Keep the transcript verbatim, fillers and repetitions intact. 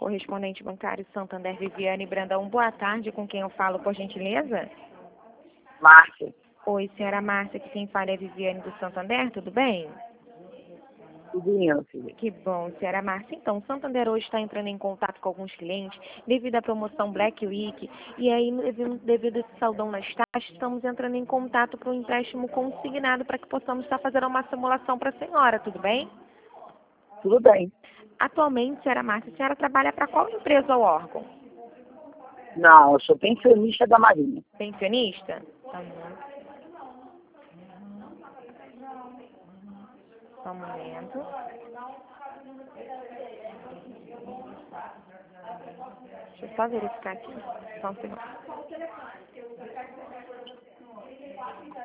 correspondente bancário Santander Viviane Brandão. Boa tarde, com quem eu falo, por gentileza? Márcia. Oi, senhora Márcia, que quem fala é a Viviane do Santander, tudo bem? Tudo bem, filha. Que bom, senhora Márcia. Então, o Santander hoje está entrando em contato com alguns clientes devido à promoção Black Week. E aí, devido, devido a esse saldão nas taxas, estamos entrando em contato para um empréstimo consignado para que possamos estar fazendo uma simulação para a senhora, tudo bem? Tudo bem. Atualmente, senhora Márcia, a senhora trabalha para qual empresa ou órgão? Não, eu sou pensionista da Marinha. Pensionista? Tá bom. Só um momento. Deixa eu só verificar aqui. Só um segundo.